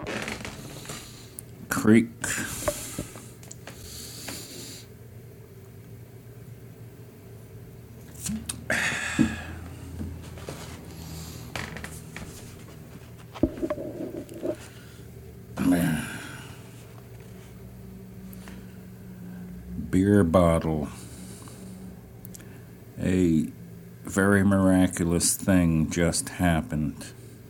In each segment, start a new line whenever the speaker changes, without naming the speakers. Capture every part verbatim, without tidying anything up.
Creek. Beer bottle. A very miraculous thing just happened.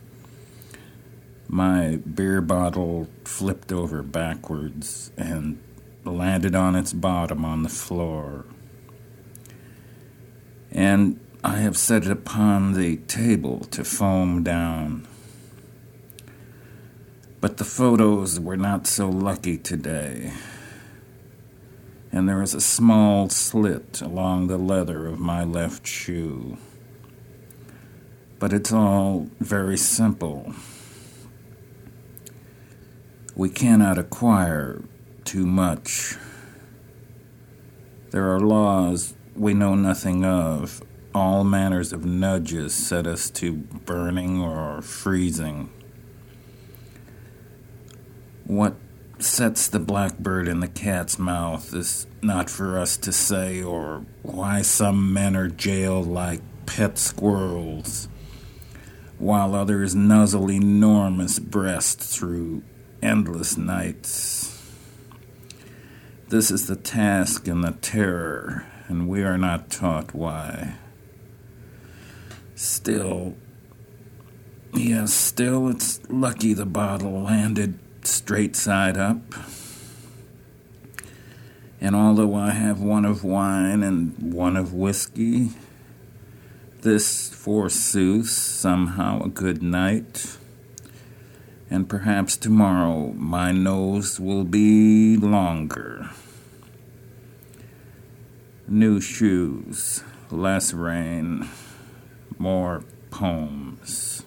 My beer bottle flipped over backwards and landed on its bottom on the floor. And I have set it upon the table to foam down. But the photos were not so lucky today. And there is a small slit along the leather of my left shoe. But it's all very simple. We cannot acquire too much. There are laws we know nothing of. All manners of nudges set us to burning or freezing. What sets the blackbird in the cat's mouth is not for us to say, or why some men are jailed like pet squirrels, while others nuzzle enormous breasts through endless nights. This is the task and the terror, and we are not taught why. Still, yes, still it's lucky the bottle landed straight side up. And although I have one of wine and one of whiskey, this, forsooth, somehow a good night. And perhaps tomorrow my nose will be longer. New shoes, less rain, more poems.